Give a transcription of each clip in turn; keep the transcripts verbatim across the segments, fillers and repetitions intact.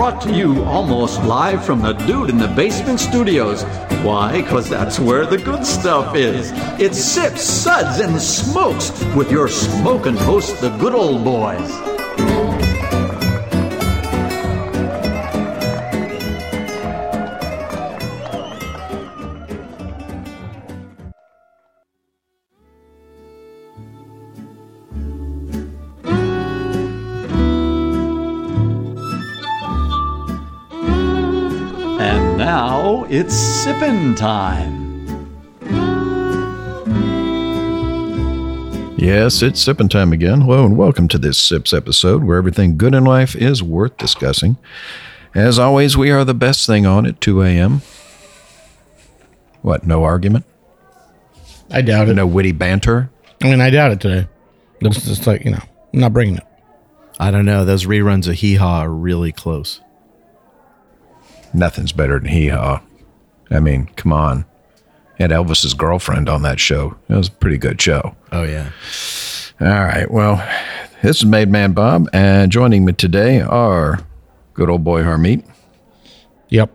brought to you almost live from the Dude in the Basement studios. Why? Because that's where the good stuff is. It's Sips, Suds, and Smokes with your smoking host, the good old boys. Now it's sippin' time. Yes, it's sippin' time again. Hello and welcome to this Sips episode where everything good in life is worth discussing. As always, we are the best thing on at two a.m. What, no argument? I doubt it. No witty banter? I mean, I doubt it today. It's just like, you know, I'm not bringing it. I don't know. Those reruns of Hee Haw are really close. Nothing's better than Hee Haw. I mean, come on. Had Elvis's girlfriend on that show. It was a pretty good show. Oh, yeah. All right. Well, this is Made Man Bob, and joining me today are good old boy Harmeet. Yep.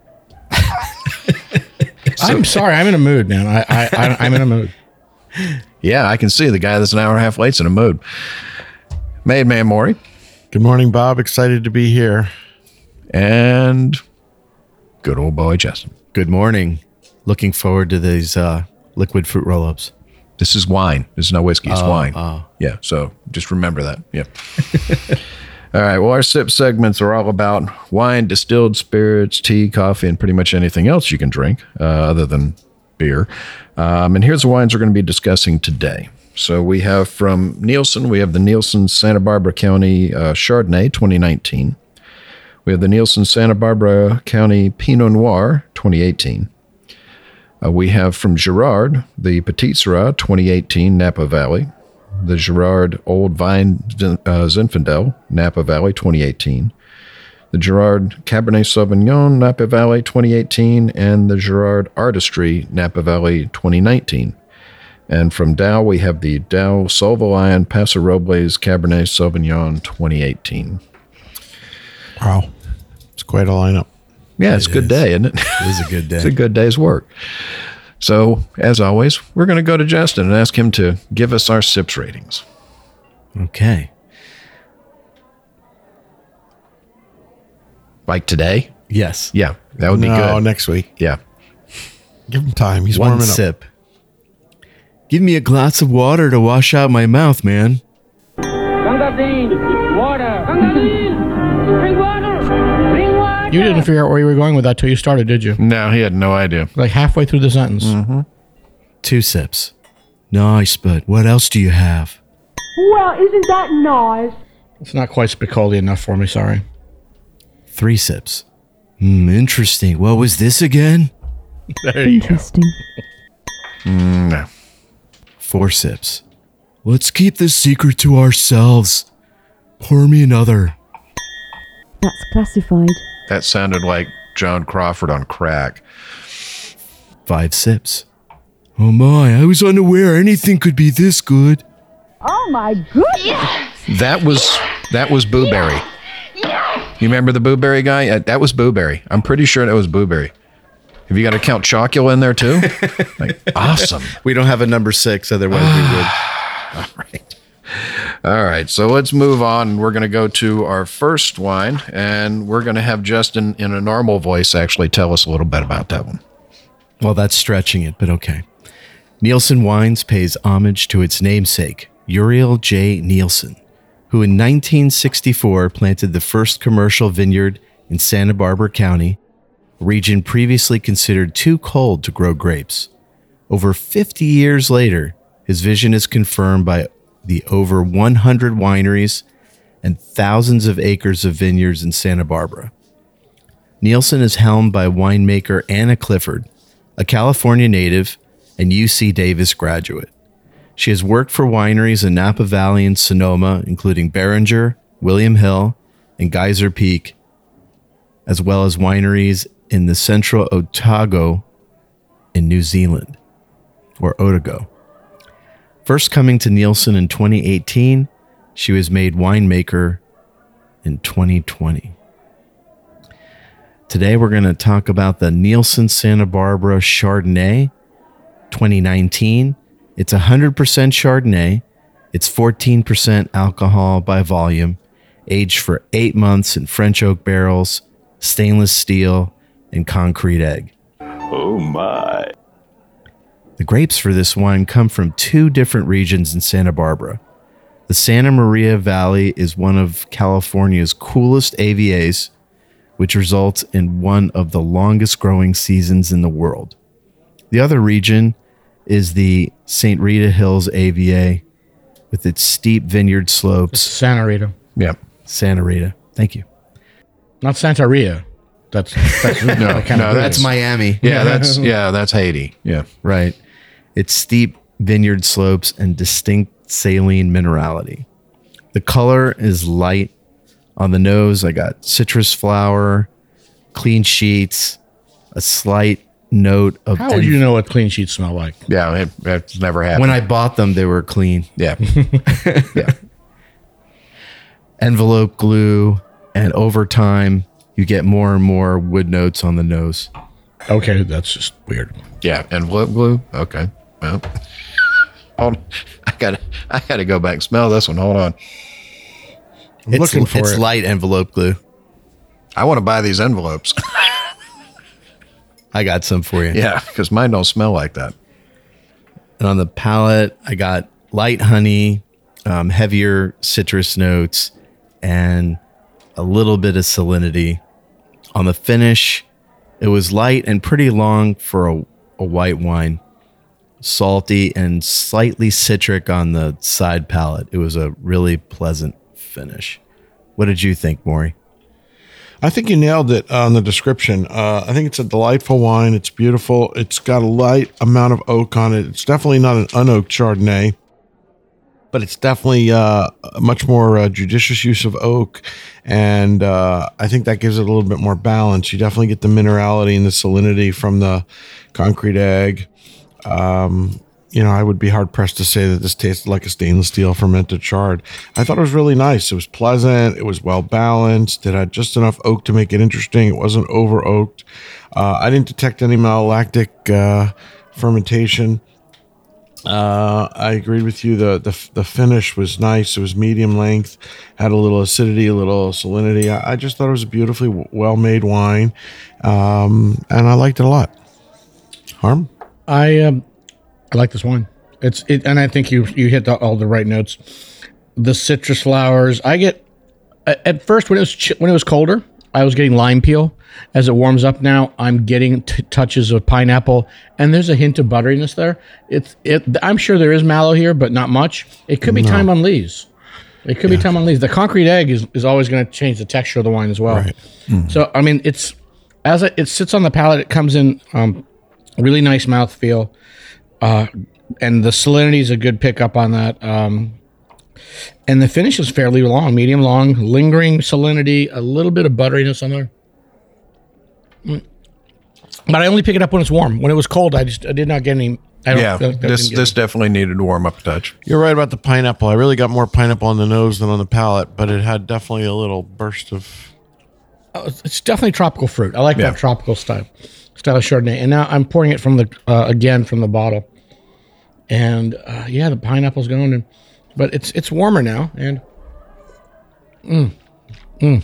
so, I'm sorry. I'm in a mood, man. I, I, I, I'm in a mood. Yeah, I can see the guy that's an hour and a half late's in a mood. Made Man Maury. Good morning, Bob. Excited to be here. And good old boy Justin. Good morning. Looking forward to these uh, liquid fruit roll-ups. This is wine. This is no whiskey. It's oh, wine. Oh. Yeah, so just remember that. Yeah. All right. Well, our sip segments are all about wine, distilled spirits, tea, coffee, and pretty much anything else you can drink uh, other than beer. Um, and here's the wines we're going to be discussing today. So we have from Nielsen, we have the Nielsen Santa Barbara County uh, Chardonnay twenty nineteen. We have the Nielsen Santa Barbara County Pinot Noir twenty eighteen. Uh, we have from Girard the Petit Syrah twenty eighteen Napa Valley. The Girard Old Vine uh, Zinfandel Napa Valley twenty eighteen. The Girard Cabernet Sauvignon Napa Valley twenty eighteen. And the Girard Artistry Napa Valley twenty nineteen. And from Dow we have the Dow Solvalion Paso Robles Cabernet Sauvignon twenty eighteen. Wow. It's quite a lineup. Yeah, it's a good day, isn't it? It is a good day. It's a good day's work. So, as always, we're going to go to Justin and ask him to give us our sips ratings. Okay. Like today? Yes. Yeah, that would be no, good. No, next week. Yeah. Give him time. He's One warming sip. Give me a glass of water to wash out my mouth, man. Gangazine, water. Gangazine, bring water. Bring water. You didn't figure out where you were going with that till you started, did you? No, he had no idea. Like halfway through the sentence. Mm-hmm. Two sips. Nice, but what else do you have? Well, isn't that nice? It's not quite Spicoli enough for me, sorry. Three sips. Hmm, interesting. What was this again? There you Interesting. go. Mm, no. Four sips. Let's keep this secret to ourselves. Pour me another. That's classified. That sounded like Joan Crawford on crack. Five sips. Oh my, I was unaware anything could be this good. Oh my goodness! That was that was Booberry. You remember the Booberry guy? Uh, that was Booberry. I'm pretty sure that was Booberry. Have you got to count Chocula in there too? Like, awesome. We don't have a number six, otherwise we would. All right. All right. So let's move on. We're going to go to our first wine, and we're going to have Justin in a normal voice actually tell us a little bit about that one. Well, that's stretching it, but okay. Nielsen Wines pays homage to its namesake, Uriel J. Nielsen, who in nineteen sixty-four planted the first commercial vineyard in Santa Barbara County, a region previously considered too cold to grow grapes. Over fifty years later, his vision is confirmed by the over one hundred wineries and thousands of acres of vineyards in Santa Barbara. Nielsen is helmed by winemaker Anna Clifford, a California native and U C Davis graduate. She has worked for wineries in Napa Valley and Sonoma, including Beringer, William Hill, and Geyser Peak, as well as wineries in the Central Otago in New Zealand, or Otago. First coming to Nielsen in twenty eighteen, she was made winemaker in twenty twenty. Today we're going to talk about the Nielsen Santa Barbara Chardonnay twenty nineteen. It's one hundred percent Chardonnay. It's fourteen percent alcohol by volume, aged for eight months in French oak barrels, stainless steel, and concrete egg. Oh my. The grapes for this wine come from two different regions in Santa Barbara. The Santa Maria Valley is one of California's coolest A V As, which results in one of the longest growing seasons in the world. The other region is the Saint Rita Hills A V A with its steep vineyard slopes. Santa Rita. Yeah. Santa Rita. Thank you. Not Santa Rita. That's, that's No, that kind no, of That's Miami. Yeah, that's yeah, that's Haiti. Yeah. Right. It's steep vineyard slopes and distinct saline minerality. The color is light. On the nose, I got citrus flower, clean sheets, a slight note of... How would you know what clean sheets smell like? Yeah, it, it's never happened. When I bought them, they were clean. yeah. yeah. Envelope glue, and over time, you get more and more wood notes on the nose. Okay, that's just weird. Yeah, envelope glue. Okay. Well, hold on. I gotta, I gotta go back and smell this one. Hold on. I'm It's, looking for it's it. light envelope glue. I want to buy these envelopes. I got some for you. Yeah, because mine don't smell like that. And on the palate, I got light honey, um, heavier citrus notes, and a little bit of salinity. On the finish, it was light and pretty long for a, a white wine. Salty and slightly citric on the side palate. It was a really pleasant finish. What did you think, Maury? I think you nailed it on the description. Uh, I think it's a delightful wine. It's beautiful. It's got a light amount of oak on it. It's definitely not an unoaked Chardonnay, but it's definitely uh, a much more uh, judicious use of oak. And uh, I think that gives it a little bit more balance. You definitely get the minerality and the salinity from the concrete egg. Um, you know, I would be hard pressed to say that this tasted like a stainless steel fermented chard. I thought it was really nice. It was pleasant. It was well balanced. It had just enough oak to make it interesting. It wasn't over oaked. Uh, I didn't detect any malolactic uh, fermentation. Uh, I agreed with you. The, the the finish was nice. It was medium length, had a little acidity, a little salinity. I, I just thought it was a beautifully w- well-made wine, um, and I liked it a lot. Harm? I um, I like this wine. It's it, and I think you you hit the, all the right notes. The citrus flowers. I get at at first when it was ch- when it was colder, I was getting lime peel. As it warms up now, I'm getting t- touches of pineapple, and there's a hint of butteriness there. It's it. I'm sure there is mallow here, but not much. It could be No. time on lees. It could be time on lees. The concrete egg is, is always going to change the texture of the wine as well. Right. So I mean, it's as it, it sits on the palate, it comes in um, really nice mouthfeel, uh, and the salinity is a good pickup on that. Um, and the finish is fairly long, medium long, lingering salinity, a little bit of butteriness on there. Mm. But I only pick it up when it's warm. When it was cold, I just I did not get any. I don't, Yeah, I didn't this get this any. definitely needed to warm up a touch. You're right about the pineapple. I really got more pineapple on the nose than on the palate, but it had definitely a little burst of. Oh, it's- it's definitely tropical fruit. I like Yeah. that tropical style style of Chardonnay. And now I'm pouring it from the uh, again from the bottle, and uh, yeah, the pineapple's going. And but it's it's warmer now, and mm, mm.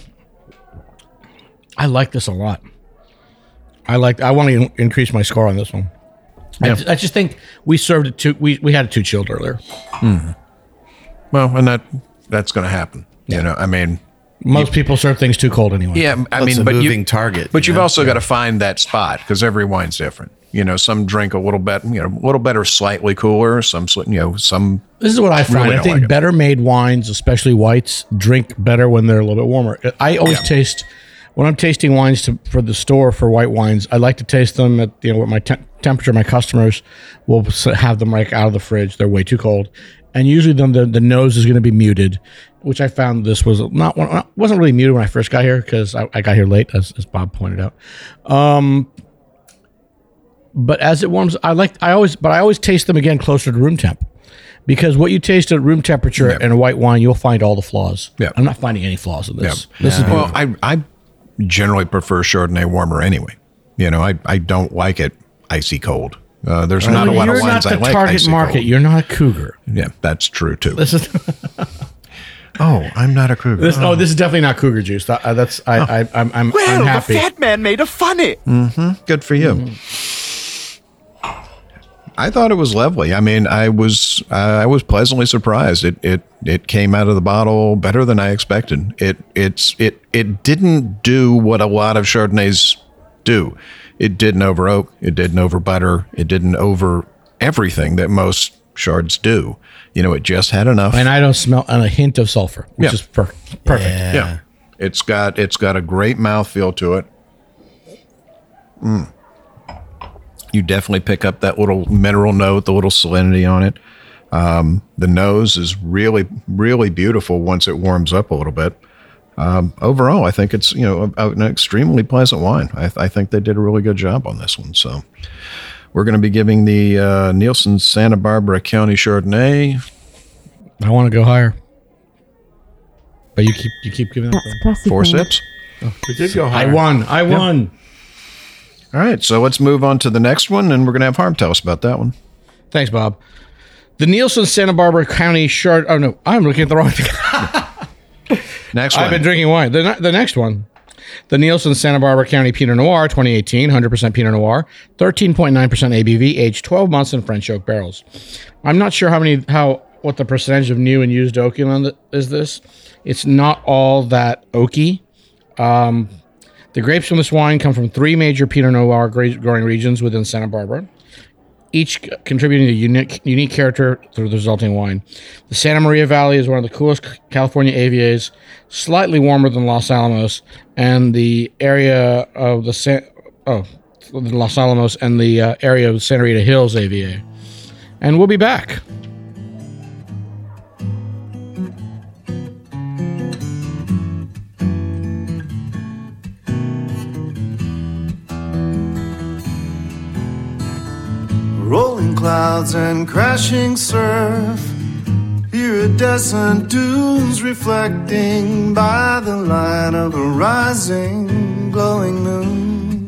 I like this a lot. I like. I want to increase my score on this one. I, Yeah. ju- I just think we served it too. We we had it too chilled earlier. Well, and that that's going to happen. You know, I mean, Most people serve things too cold anyway. yeah, I Well, it's mean, a but moving you, target. But you you've know? also got to find that spot because every wine's different. You know, some drink a little bit, you know, a little better, slightly cooler. Some, sli- you know, some. This is what I find. Really I don't think like it. better made wines, especially whites, drink better when they're a little bit warmer. I always Yeah. taste when I'm tasting wines to, for the store for white wines. I like to taste them at you know what my te- temperature. My customers will s- have them like out of the fridge. They're way too cold, and usually then the the nose is going to be muted, which I found this was not one- wasn't really muted when I first got here because I, I got here late, as, as Bob pointed out. Um, but as it warms, I like I always, but I always taste them again closer to room temp, because what you taste at room temperature Yeah. in a white wine, you'll find all the flaws. Yeah. I'm not finding any flaws in this. Yeah. This is Well, I, I, generally prefer Chardonnay warmer anyway. You know, I, I don't like it icy cold. Uh, there's not a lot You're of wines not I the like target icy market. cold. You're not a cougar. Yeah, that's true too. This is Oh, I'm not a cougar. this. Oh, this is definitely not cougar juice. That, uh, that's I, I I'm I'm, Well, I'm happy. the fat man made a funny. Good for you. I thought it was lovely. I mean, I was uh, I was pleasantly surprised. It it it came out of the bottle better than I expected. It it's it it didn't do what a lot of Chardonnays do. It didn't over oak. It didn't over butter. It didn't over everything that most Chards do. You know, it just had enough. And I don't smell and a hint of sulfur, which Yeah. is per- perfect. Yeah, it's got it's got a great mouthfeel to it. Mm. You definitely pick up that little mineral note, the little salinity on it. Um, the nose is really, really beautiful once it warms up a little bit. Um, overall, I think it's you know a, an extremely pleasant wine. I, I think they did a really good job on this one. So we're going to be giving the uh, Nielsen Santa Barbara County Chardonnay. I want to go higher, but you keep you keep giving that. That's classified. Four sips. We did go I higher. won. I won. All right, so let's move on to the next one, and we're going to have Harm tell us about that one. Thanks, Bob. The Nielsen Santa Barbara County Chard. Oh no, I'm looking at the wrong thing. Next I've one. been drinking wine. The ne- the next one, the Nielsen Santa Barbara County Pinot Noir twenty eighteen, one hundred percent Pinot Noir, thirteen point nine percent A B V, aged twelve months in French oak barrels. I'm not sure how many how what the percentage of new and used oaky is. This, it's not all that oaky. Um, the grapes from this wine come from three major Pinot Noir gra- growing regions within Santa Barbara, each c- contributing to unique unique character through the resulting wine. The Santa Maria Valley is one of the coolest California A V As, slightly warmer than Los Alamos, and the area of the San- oh Los Alamos and the uh, area of Santa Rita Hills A V A. And we'll be back. Rolling clouds and crashing surf. Iridescent dunes reflecting by the light of the rising, glowing moon.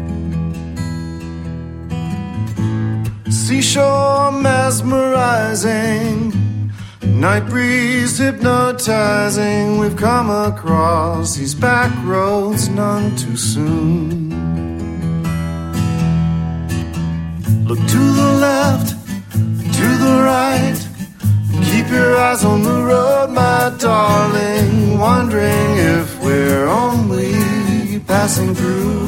Seashore mesmerizing, night breeze hypnotizing. We've come across these back roads none too soon. Look to the left, to the right. Keep your eyes on the road, my darling. Wondering if we're only passing through.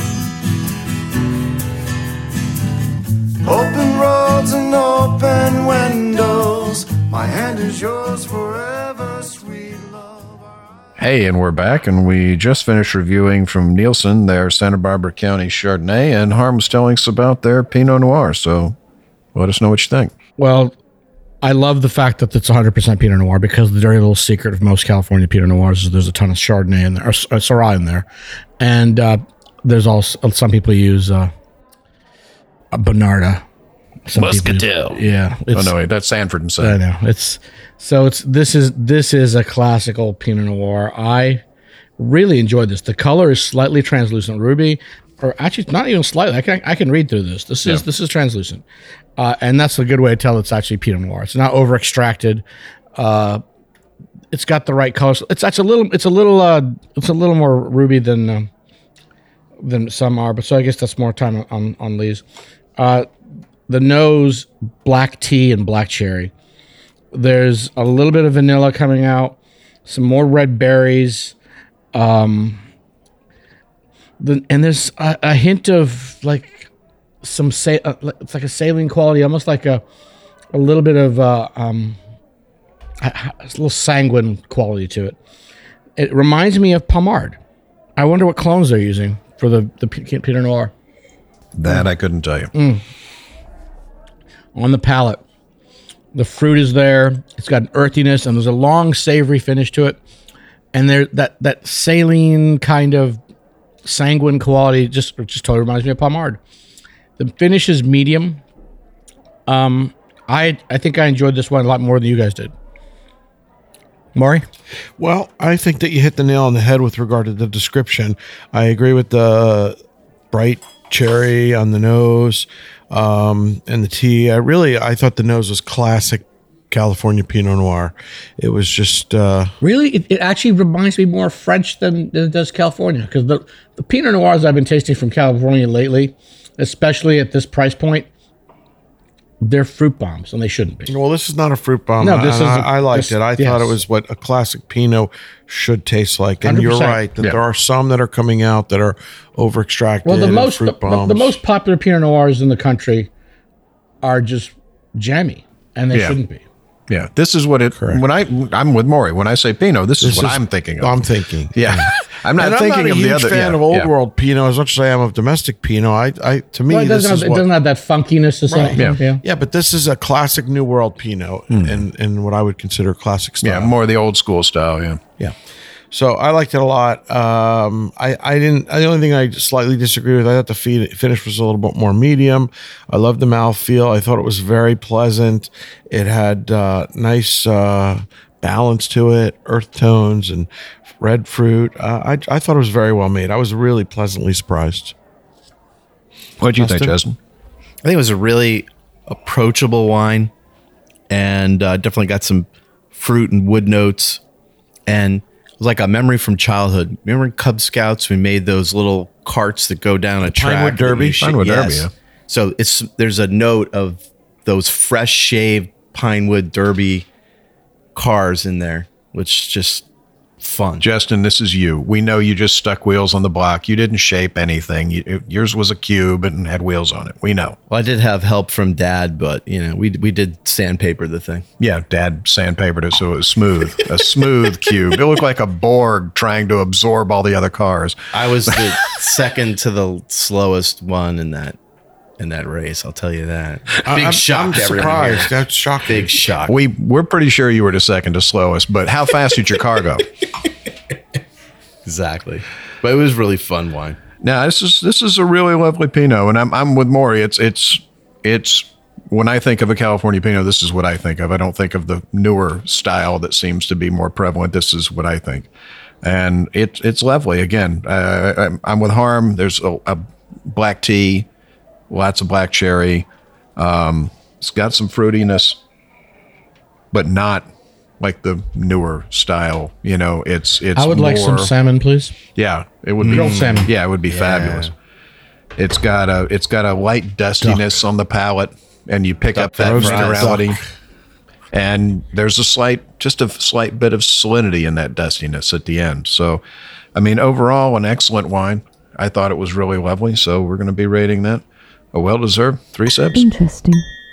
Open roads and open windows. My hand is yours forever, sweet love. Hey, and we're back, and we just finished reviewing from Nielsen their Santa Barbara County Chardonnay, and Harm was telling us about their Pinot Noir. So let us know what you think. Well, I love the fact that it's one hundred percent Pinot Noir, because the dirty little secret of most California Pinot Noirs is there's a ton of Chardonnay in there, or uh, Syrah in there. And uh, there's also, some people use uh, a Bonarda. Some people use- Muscatel. Yeah. Oh it's- no, wait, that's Sanford and I Son. know. It's so it's this is this is a classical Pinot Noir. I really enjoyed this. The color is slightly translucent ruby, or actually not even slightly. I can I can read through this. This is Yeah. this is translucent, uh, and that's a good way to tell it's actually Pinot Noir. It's not over extracted. Uh, it's got the right colors. It's actually a little. It's a little. Uh, it's a little more ruby than um, than some are. But so I guess that's more time on on Lee's. Uh, the nose, black tea and black cherry. There's a little bit of vanilla coming out, some more red berries, um, the, and there's a, a hint of like some sa- uh, it's like a saline quality, almost like a a little bit of uh, um, a, a little sanguine quality to it. It reminds me of Pommard. I wonder what clones they're using for the the P- Pinot Noir. That I couldn't tell you. On the palate, the fruit is there. It's got an earthiness, and there's a long savory finish to it. And there that that saline kind of sanguine quality just just totally reminds me of Pommard. The finish is medium. Um, I I think I enjoyed this one a lot more than you guys did. Maury? Well, I think that you hit the nail on the head with regard to the description. I agree with the bright cherry on the nose um, and the tea. I really, I thought the nose was classic California Pinot Noir. It was just... Uh, really? It, it actually reminds me more French than, than it does California, because the, the Pinot Noirs I've been tasting from California lately, especially at this price point, they're fruit bombs, and they shouldn't be. Well, this is not a fruit bomb. No, this is. I, I liked this, it. I yes. thought it was what a classic Pinot should taste like. And one hundred percent. you're right that Yeah. there are some that are coming out that are over extracted. Well, the most the, fruit the, bombs. the most popular Pinot Noirs in the country are just jammy, and they Yeah. shouldn't be. Yeah, this is what it. Correct. When I I'm with Maury. When I say Pinot, this, This is what is- I'm thinking of. I'm thinking. yeah, I'm not and thinking I'm not a of huge the other. fan yeah, of old yeah. world Pinot as much as I am of domestic Pinot. I, I to me, Well, it this doesn't, is have, it what, doesn't have that funkiness or something. Yeah. Yeah. yeah, but this is a classic New World Pinot, and and what I would consider classic style. Yeah, more the old school style. Yeah. Yeah. So I liked it a lot. Um, I, I didn't, the only thing I slightly disagree with, I thought the feed, finish was a little bit more medium. I loved the mouthfeel. I thought it was very pleasant. It had uh, nice uh, balance to it, earth tones and red fruit. Uh, I, I thought it was very well made. I was really pleasantly surprised. What do you think, Justin? Justin? I think it was a really approachable wine, and uh, definitely got some fruit and wood notes, and it was like a memory from childhood. Remember in Cub Scouts, we made those little carts that go down a track. Pinewood Derby? that we sh- Pinewood Derby, yes. yeah. So it's there's a note of those fresh shaved Pinewood Derby cars in there, which just fun. Justin, this is you. We know you just stuck wheels on the block. You didn't shape anything. You, yours was a cube and had wheels on it. We know. Well, I did have help from Dad, but you know, we we did sandpaper the thing. Yeah, Dad sandpapered it so it was smooth. A smooth cube. It looked like a Borg trying to absorb all the other cars. I was the second to the slowest one in that in that race. I'll tell you that. Big I'm, shock. I'm to everyone surprised. here. That's shocking. Big shock. We we're pretty sure you were the second to slowest, but how fast did your car go? Exactly. But it was really fun wine. Now this is this is a really lovely Pinot, and I'm I'm with Maury. It's it's it's when I think of a California Pinot, this is what I think of. I don't think of the newer style that seems to be more prevalent. This is what I think, and it's it's lovely. Again, uh, I'm, I'm with Harm. There's a, a black tea, lots of black cherry. Um, it's got some fruitiness, but not like the newer style. You know, it's it's. I would like some more- salmon, please. Yeah, it would be Grilled salmon. Yeah, it would be fabulous. It's got a it's got a light dustiness on the palate, and you pick up that roasted minerality. And there's a slight, just a slight bit of salinity in that dustiness at the end. So, I mean, overall, an excellent wine. I thought it was really lovely. So we're going to be rating that a well-deserved three sips. Interesting.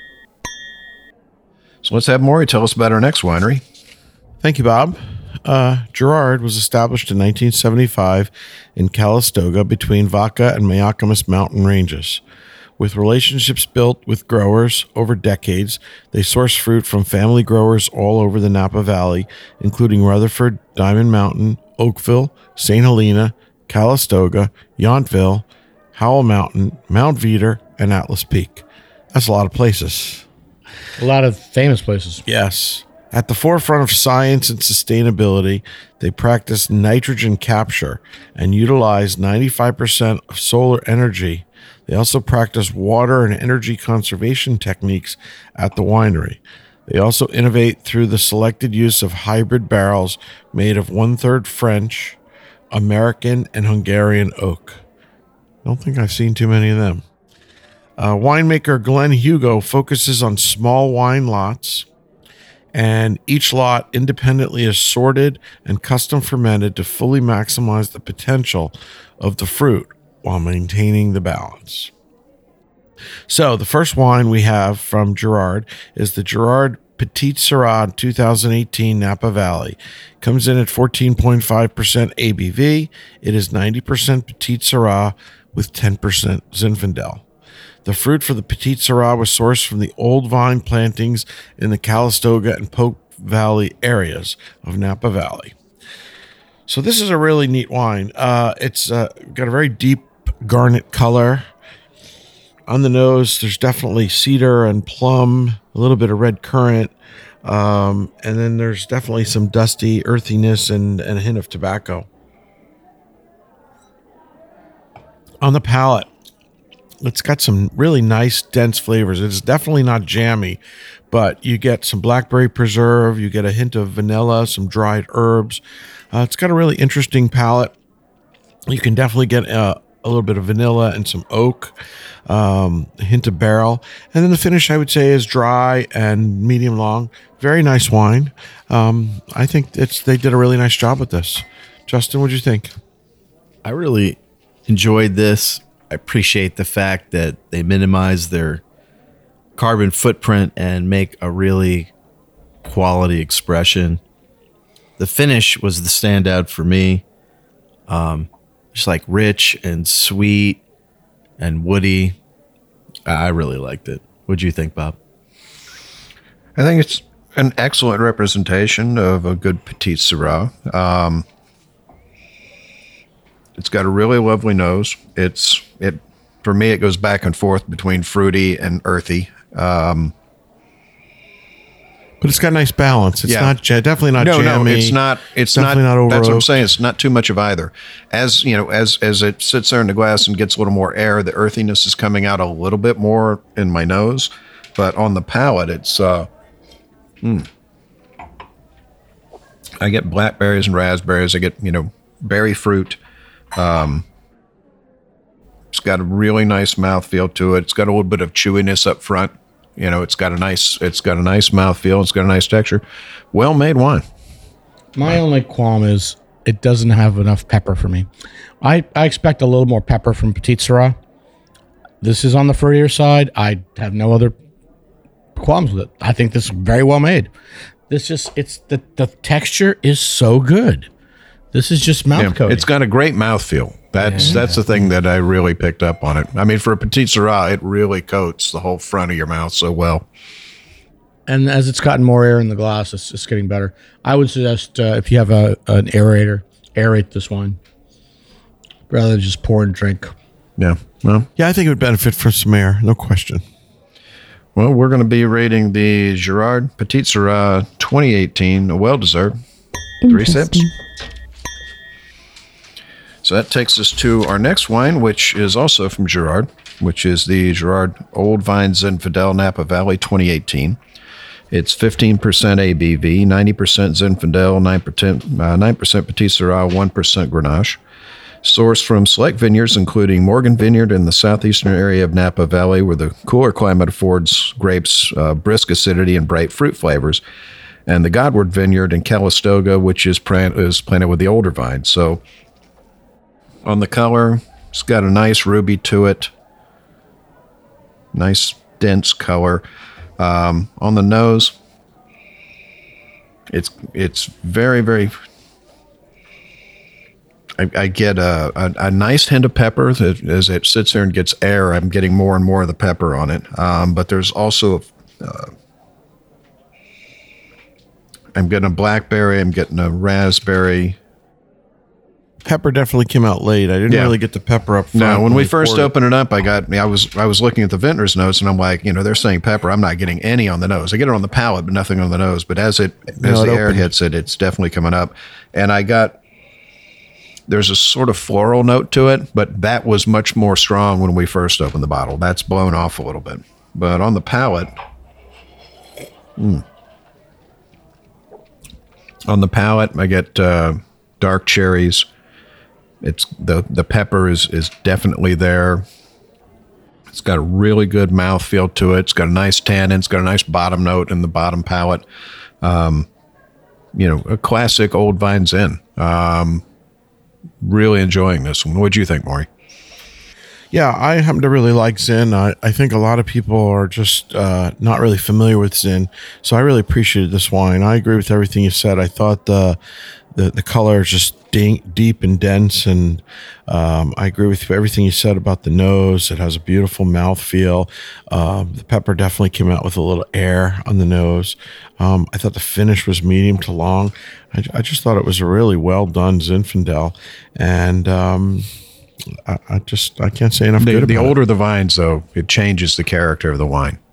So let's have Maury tell us about our next winery. Thank you, Bob. Uh, Gerard was established in nineteen seventy-five in Calistoga between Vaca and Mayacamas mountain ranges. With relationships built with growers over decades, they source fruit from family growers all over the Napa Valley, including Rutherford, Diamond Mountain, Oakville, Saint Helena, Calistoga, Yountville, Howell Mountain, Mount Veeder, and Atlas Peak. That's a lot of places. A lot of famous places. Yes. At the forefront of science and sustainability, they practice nitrogen capture and utilize ninety-five percent of solar energy. They also practice water and energy conservation techniques at the winery. They also innovate through the selected use of hybrid barrels made of one-third French, American, and Hungarian oak. Don't think I've seen too many of them. Uh, winemaker Glenn Hugo focuses on small wine lots, and each lot independently is sorted and custom fermented to fully maximize the potential of the fruit while maintaining the balance. So the first wine we have from Gerard is the Gerard Petit Syrah twenty eighteen Napa Valley. Comes in at fourteen point five percent A B V. It is ninety percent Petit Syrah with ten percent Zinfandel. The fruit for the Petit Syrah was sourced from the old vine plantings in the Calistoga and Pope Valley areas of Napa Valley. So this is a really neat wine. Uh, it's uh, got a very deep garnet color. On the nose, there's definitely cedar and plum, a little bit of red currant. Um, and then there's definitely some dusty earthiness and, and a hint of tobacco. On the palate, it's got some really nice, dense flavors. It's definitely not jammy, but you get some blackberry preserve, you get a hint of vanilla, some dried herbs. Uh, it's got a really interesting palate. You can definitely get uh, a little bit of vanilla and some oak, um, a hint of barrel. And then the finish, I would say, is dry and medium long. Very nice wine. Um, I think it's they did a really nice job with this. Justin, what do you think? I really enjoyed this. I appreciate the fact that they minimize their carbon footprint and make a really quality expression. The finish was the standout for me. Um, just like rich and sweet and woody. I really liked it. What'd you think, Bob? I think it's an excellent representation of a good Petite Syrah. Um, it's got a really lovely nose. It's it for me. It goes back and forth between fruity and earthy. Um, But it's got a nice balance. It's Yeah. not ja- definitely not no, jammy. no, it's not. It's definitely not. not over That's what I'm oak. saying. It's not too much of either. As you know, as as it sits there in the glass and gets a little more air, the earthiness is coming out a little bit more in my nose. But on the palate, it's. Uh, mm, I get blackberries and raspberries. I get you know berry fruit. Um, it's got a really nice mouthfeel to it. It's got a little bit of chewiness up front. You know, it's got a nice, it's got a nice mouthfeel. It's got a nice texture. Well-made wine. My only qualm is it doesn't have enough pepper for me. I, I expect a little more pepper from Petite Syrah. This is on the fruitier side. I have no other qualms with it. I think this is very well made. This just, it's the, the texture is so good. This is just mouth Yeah, coating. it's got a great mouthfeel. That's Yeah. that's the thing that I really picked up on it. I mean, for a Petite Syrah, it really coats the whole front of your mouth so well. And as it's gotten more air in the glass, it's, it's getting better. I would suggest uh, if you have a an aerator, aerate this wine rather than just pour and drink. Yeah. Well, Yeah, I think it would benefit from some air, no question. well, we're going to be rating the Girard Petite Syrah twenty eighteen, a well-deserved three sips. Interesting. So that takes us to our next wine, which is also from Girard, which is the Girard Old Vine Zinfandel Napa Valley twenty eighteen. It's fifteen percent A B V, ninety percent Zinfandel, nine percent, uh, nine percent Petite Syrah, one percent Grenache. Sourced from select vineyards, including Morgan Vineyard in the southeastern area of Napa Valley, where the cooler climate affords grapes uh, brisk acidity and bright fruit flavors, and the Godward Vineyard in Calistoga, which is, plant- is planted with the older vines. So on the color, it's got a nice ruby to it. Nice, dense color. Um, on the nose, it's it's very, very... I, I get a, a, a nice hint of pepper. That as it sits there and gets air, I'm getting more and more of the pepper on it. Um, but there's also... Uh, I'm getting a blackberry. I'm getting a raspberry. Pepper definitely came out late. I didn't Yeah. really get the pepper up front. No, when we first poured it. opened it up, I got I was I was looking at the vintner's notes, and I'm like, you know, they're saying pepper. I'm not getting any on the nose. I get it on the palate, but nothing on the nose. But as it as No, it the air opened. hits it, it's definitely coming up. And I got there's a sort of floral note to it, but that was much more strong when we first opened the bottle. That's blown off a little bit. But on the palate, mm, on the palate, I get uh, dark cherries. It's the the pepper is is definitely there. It's got a really good mouthfeel to it. It's got a nice tannin. It's got a nice bottom note in the bottom palate. Um, you know, a classic Old Vine Zin. Um, really enjoying this one. What do you think, Maury? Yeah, I happen to really like Zin. I, I think a lot of people are just uh, not really familiar with Zin. So I really appreciated this wine. I agree with everything you said. I thought the the, the color is just deep, deep and dense. And um, I agree with everything you said about the nose. It has a beautiful mouthfeel. Um, the pepper definitely came out with a little air on the nose. Um, I thought the finish was medium to long. I, I just thought it was a really well done Zinfandel. And... Um, I, I just I can't say enough The, good the about older the vines, though, it changes the character of the wine.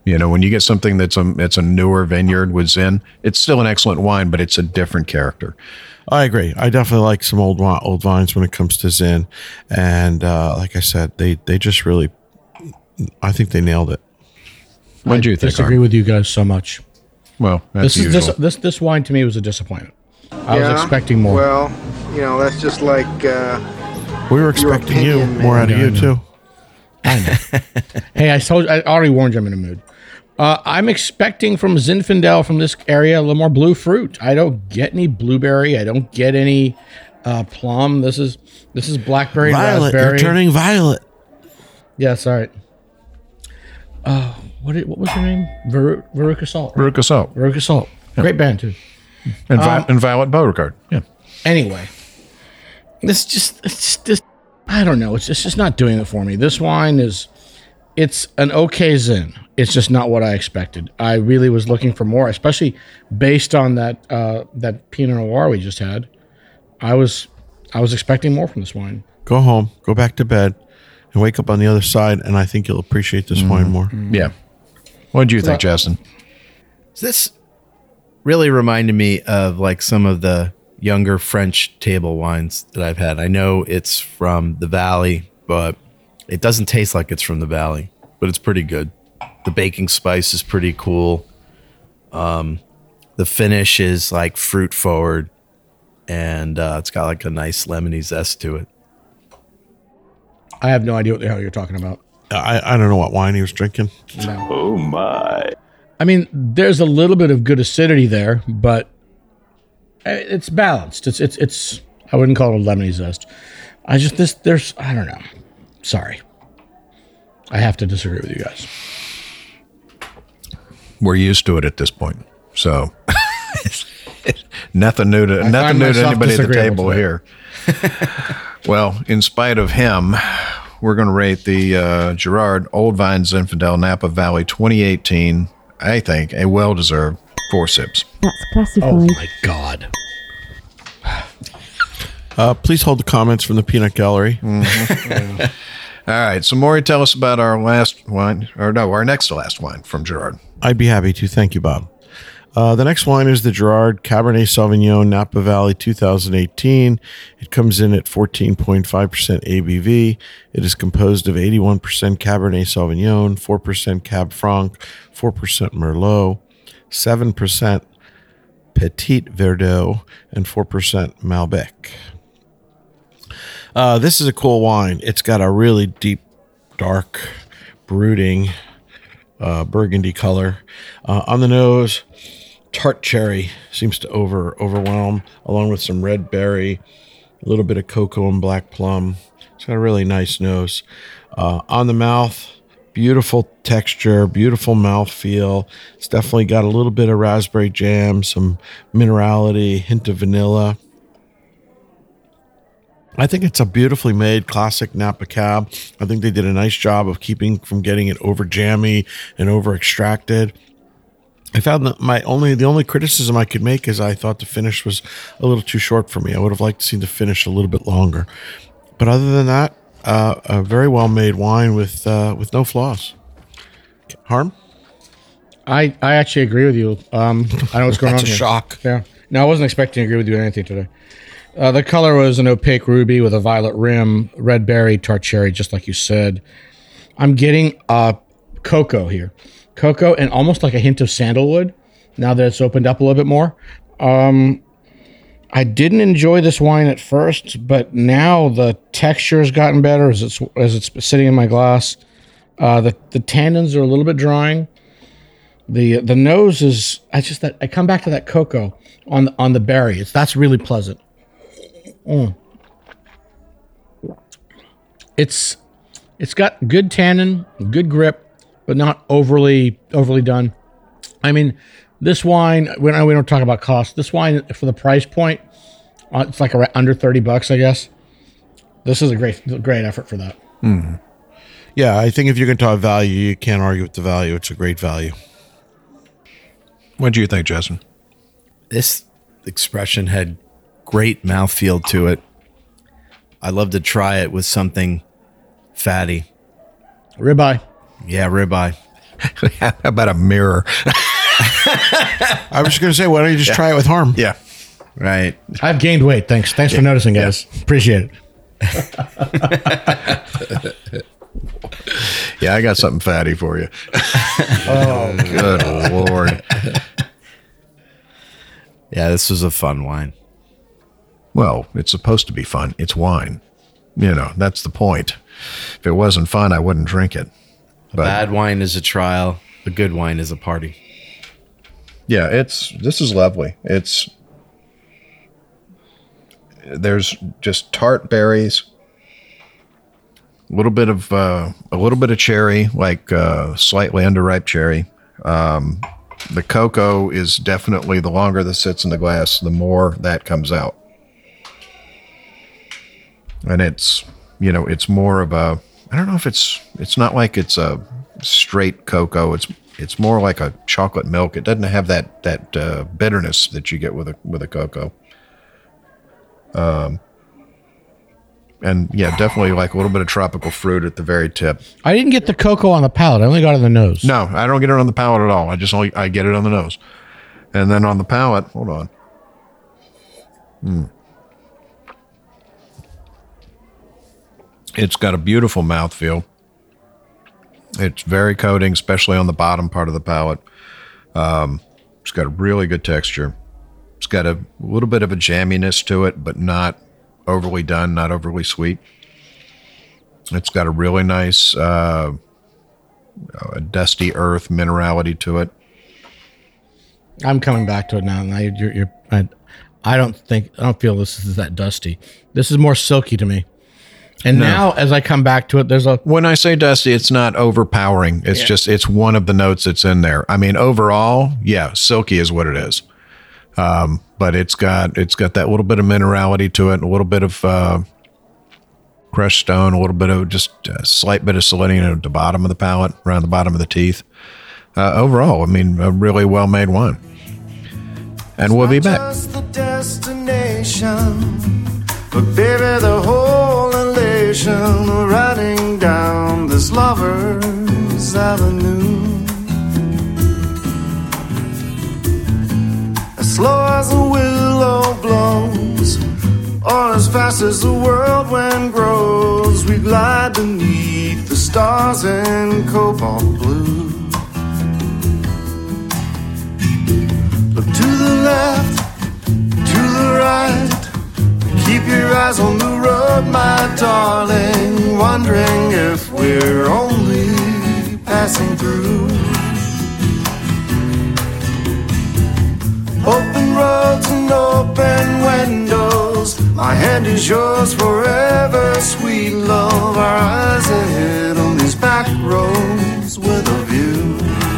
You know, when you get something that's a it's a newer vineyard with Zin, it's still an excellent wine, but it's a different character. I agree. I definitely like some old wi- old vines when it comes to Zin, and uh, like I said, they they just really, I think they nailed it. What did you think? Disagree Art? with you guys so much. Well, that's This is usual. this this this wine to me was a disappointment. I Yeah, was expecting more. Well, you know, that's just like uh, We were expecting you opinion, more man. out of Yeah, you I know. too. I know. Hey, I told I already warned you I'm in a mood. Uh, I'm expecting from Zinfandel from this area a little more blue fruit. I don't get any blueberry. I don't get any uh, plum. This is this is blackberry and Violet, raspberry. you're turning violet. Yes, all right. Uh, what did, what was her name? Ver, Veruca Salt. Veruca Salt Veruca Salt. Great band too. and, Vi- Um, and Violet Beauregard. Yeah. Anyway, this just it's just I don't know. It's just, it's just not doing it for me. This wine is it's an okay Zin. It's just not what I expected. I really was looking for more, especially based on that uh, that Pinot Noir we just had. I was I was expecting more from this wine. Go home, go back to bed, and wake up on the other side, and I think you'll appreciate this wine more. Yeah. What did you think, Justin? This really reminded me of like some of the younger French table wines that I've had. I know it's from the Valley, but it doesn't taste like it's from the Valley, but it's pretty good. The baking spice is pretty cool. Um, the finish is like fruit forward, and uh, it's got like a nice lemony zest to it. I have no idea what the hell you're talking about. I, I don't know what wine he was drinking. No. Oh my. I mean, there's a little bit of good acidity there, but it's balanced. It's it's it's. I wouldn't call it a lemony zest. I just this there's I don't know. Sorry, I have to disagree with you guys. We're used to it at this point, so nothing new to I nothing find new to myself anybody at the disagreeable table today. here. Well, in spite of him, we're going to rate the uh, Gerard Old Vine Zinfandel Napa Valley twenty eighteen. I think a well-deserved four sips. That's classified. Oh my god! Uh, please hold the comments from the peanut gallery. All right, so Maury, tell us about our last wine, or no, our next to last wine from Gerard. I'd be happy to. Thank you, Bob. Uh, the next wine is the Gerard Cabernet Sauvignon Napa Valley two thousand eighteen. It comes in at fourteen point five percent A B V. It is composed of eighty-one percent Cabernet Sauvignon, four percent Cab Franc, four percent Merlot, seven percent Petit Verdot, and four percent Malbec. Uh, this is a cool wine. It's got a really deep, dark, brooding uh, burgundy color. Uh, on the nose, tart cherry seems to over overwhelm, along with some red berry, a little bit of cocoa and black plum. It's got a really nice nose. Uh, on the mouth, beautiful texture, beautiful mouthfeel. It's definitely got a little bit of raspberry jam, some minerality, hint of vanilla. I think it's a beautifully made classic Napa Cab. I think they did a nice job of keeping from getting it over jammy and over extracted. I found that my only the only criticism I could make is I thought the finish was a little too short for me. I would have liked to see the finish a little bit longer. But other than that, uh, a very well made wine with uh, with no flaws. Harm? I I actually agree with you. Um, I know what's going That's on a here. shock. Yeah. No, I wasn't expecting to agree with you on anything today. Uh, the color was an opaque ruby with a violet rim, red berry, tart cherry, just like you said. I'm getting uh, cocoa here. Cocoa and almost like a hint of sandalwood now that it's opened up a little bit more. Um, I didn't enjoy this wine at first, but now the texture has gotten better as it's as it's sitting in my glass. Uh, the the tannins are a little bit drying. The the nose is I just that I come back to that cocoa on the, on the berry. It's that's really pleasant. Mm. It's it's got good tannin, good grip, but not overly overly done. I mean, this wine. When I we don't talk about cost, this wine for the price point, uh, it's like around under thirty bucks, I guess. This is a great great effort for that. Mm. Yeah, I think if you're going to talk value, you can't argue with the value. It's a great value. What do you think, Jason? This expression had great mouthfeel to it. I'd love to try it with something fatty. Ribeye. Yeah, ribeye. How about a mirror? I was just going to say, why don't you just Yeah. try it with Harm? Yeah. Right. I've gained weight. Thanks. Thanks for noticing, guys. Appreciate it. Yeah, I got something fatty for you. Oh, good Lord. Yeah, this was a fun wine. Well, it's supposed to be fun. It's wine. You know, that's the point. If it wasn't fun, I wouldn't drink it. A bad wine is a trial. A good wine is a party. Yeah, it's this is lovely. It's there's just tart berries, a little bit of uh, a little bit of cherry, like uh, slightly underripe cherry. Um, the cocoa is definitely, the longer this sits in the glass, the more that comes out, and it's you know it's more of a I don't know if it's it's not like it's a straight cocoa. It's it's more like a chocolate milk. It doesn't have that that uh, bitterness that you get with a with a cocoa. Um, and yeah, definitely like a little bit of tropical fruit at the very tip. I didn't get the cocoa on the palate. I only got it on the nose. No, I don't get it on the palate at all. I just only I get it on the nose, and then on the palate. Hold on. Mm. It's got a beautiful mouthfeel. It's very coating, especially on the bottom part of the palate. Um, it's got a really good texture. It's got a little bit of a jamminess to it, but not overly done, not overly sweet. It's got a really nice uh, a dusty earth minerality to it. I'm coming back to it now. Now you're, you're, I, I don't think I don't feel this is that dusty. This is more silky to me. And No. now, as I come back to it, there's a When I say dusty, it's not overpowering. It's Yeah. just, it's one of the notes that's in there. I mean, overall, yeah, silky is what it is. Um, but it's got, it's got that little bit of minerality to it, a little bit of uh, crushed stone, a little bit of just a slight bit of salinity at the bottom of the palate, around the bottom of the teeth. Uh, overall, I mean, a really well-made wine. And we'll be back. Just the destination, but baby, the whole elation of riding down this lover's avenue. As slow as a willow blows, or as fast as the whirlwind wind grows, we glide beneath the stars in cobalt blue. Look to the left, to the right. Keep your eyes on the road, my darling, wondering if we're only passing through. Open roads and open windows, my hand is yours forever, sweet love. Our eyes ahead on these back roads with a view.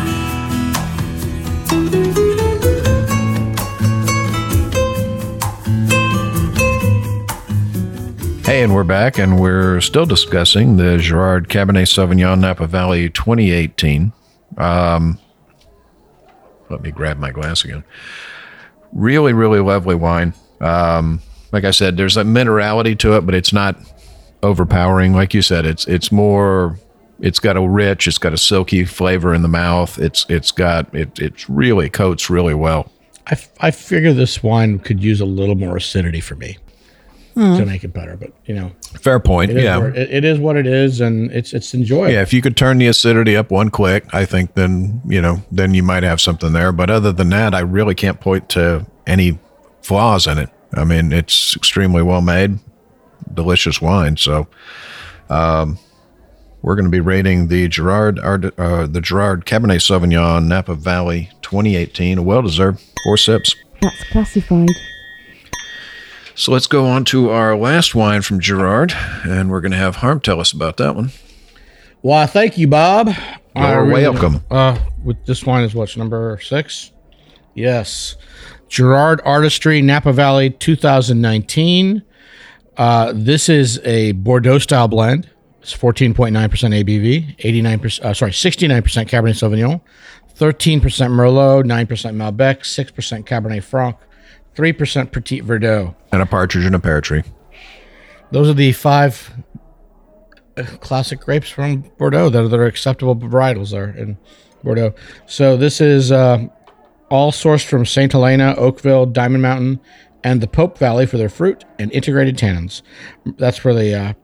Hey, and we're back, and we're still discussing the Girard Cabernet Sauvignon Napa Valley twenty eighteen. Um, let me grab my glass again. Really, really lovely wine. Um, like I said, there's a minerality to it, but it's not overpowering. Like you said, it's it's more. It's got a rich, it's got a silky flavor in the mouth. It's it's got it. It really coats really well. I, f- I figure this wine could use a little more acidity for me to make it better, but you know, Fair point. it is, Yeah. where- it, it is what it is, and it's it's enjoyable. Yeah, if you could turn the acidity up one click, I think then, you know, then you might have something there. But other than that, I really can't point to any flaws in it. I mean, it's extremely well made, delicious wine. So, um, we're going to be rating the Girard, uh, the Girard Cabernet Sauvignon Napa Valley twenty eighteen, a well-deserved four sips. That's classified. So let's go on to our last wine from Girard, and we're going to have Harm tell us about that one. Why, thank you, Bob. I You're welcome. Uh, with this wine is what's number six? Yes, Girard Artistry Napa Valley two thousand nineteen. Uh, this is a Bordeaux style blend. It's fourteen point nine percent A B V, eighty-nine percent, uh, sorry, sixty-nine percent Cabernet Sauvignon, thirteen percent Merlot, nine percent Malbec, six percent Cabernet Franc, three percent Petit Verdot. And a partridge in a pear tree. Those are the five uh, classic grapes from Bordeaux that are, that are acceptable varietals there. And Bordeaux. So this is uh, all sourced from Saint Helena, Oakville, Diamond Mountain, and the Pope Valley for their fruit and integrated tannins. That's for the... Uh,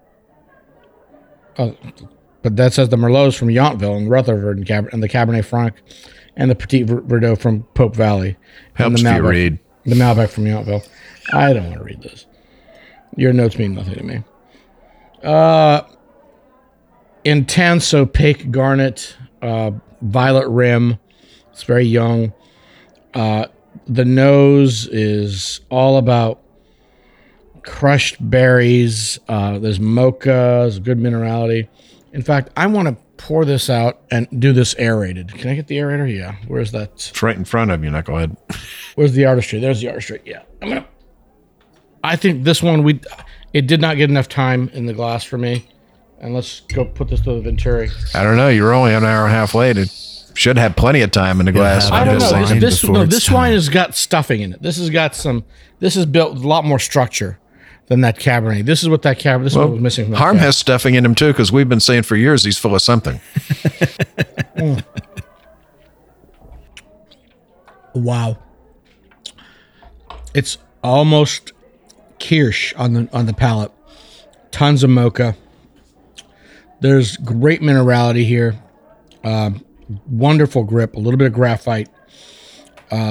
oh, but that says the Merlots from Yountville and Rutherford and, Cab- and the Cabernet Franc and the Petit Verdot from Pope Valley. Helps if you read. The Malbec from Yountville. I don't want to read this. Your notes mean nothing to me. Uh, intense opaque garnet, uh, violet rim. It's very young. Uh, the nose is all about crushed berries. Uh, there's mocha. There's good minerality. In fact, I want to pour this out and do this aerated. Can I get the aerator? Yeah. Where's that? It's right in front of you, knucklehead. Where's the artistry? There's the artistry. Yeah. I'm gonna. I think this one we. It did not get enough time in the glass for me. And let's go put this to the Venturi. I don't know. You're only an hour and a half late. It should have plenty of time in the glass. Yeah, I don't know. saying. This, this, no, this wine has got stuffing in it. This has got some. This is built with a lot more structure than that Cabernet. This is what that Cabernet. This well, is what was missing from that Harm Cabernet. has stuffing in him too, because we've been saying for years he's full of something. mm. Wow. It's almost Kirsch on the on the palate. Tons of mocha. There's great minerality here. Um, wonderful grip. A little bit of graphite. Uh,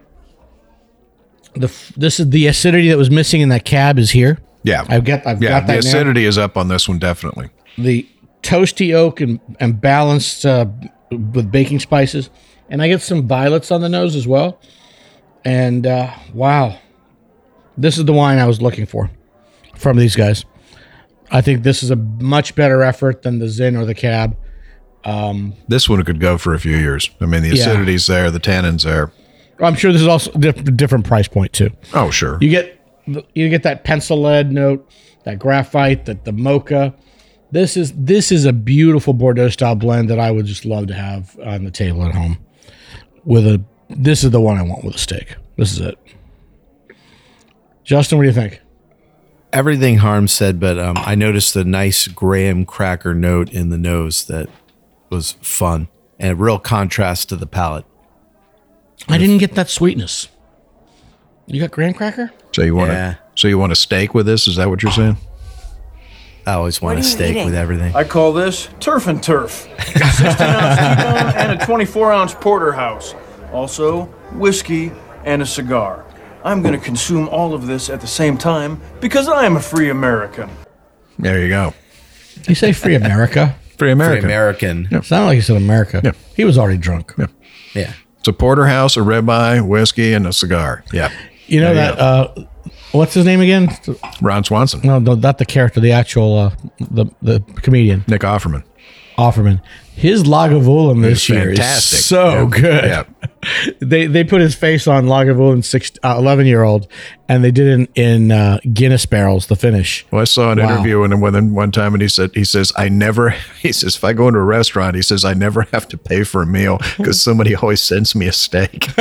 the this is the acidity that was missing in that cab is here. Yeah, I've got. I've yeah, got the that acidity now. is up on this one definitely. The toasty oak and and balanced uh, with baking spices, and I get some violets on the nose as well. And uh, wow, this is the wine I was looking for from these guys. I think this is a much better effort than the Zin or the Cab. Um, this one could go for a few years. I mean, the Yeah. acidity's there, the tannins there. I'm sure this is also a diff- different price point too. Oh, sure. You get you get that pencil lead note, that graphite, that the mocha. This is this is a beautiful Bordeaux style blend that I would just love to have on the table at home. With a this is the one I want with a steak. This is it. Justin, what do you think? Everything Harm said, but um, I noticed a nice graham cracker note in the nose that was fun and a real contrast to the palate. I didn't get that sweetness. You got graham cracker? So you want Yeah. to? So you want a steak with this? Is that what you're saying? I always want a steak with everything. I call this turf and turf. sixteen ounce T-bone and a twenty-four ounce porterhouse. Also, whiskey and a cigar. I'm going to consume all of this at the same time because I am a free American. There you go. You say free America? Free American. Free American. It sounded like he said America. Yeah. He was already drunk. Yeah. Yeah. It's a porterhouse, a ribeye, whiskey, and a cigar. Yeah. You know There you that, uh, what's his name again? Ron Swanson. No, no, not the character, the actual, uh, the, the comedian. Nick Offerman. Offerman. His Lagavulin this It's year fantastic. is so Yeah. good. Yeah. They they put his face on Lagavulin six uh, eleven year old, and they did it in in uh, Guinness barrels. The finish. Well, I saw an Wow. interview with him with him one time, and he said, he says, I never, he says, if I go into a restaurant, he says, I never have to pay for a meal because somebody always sends me a steak.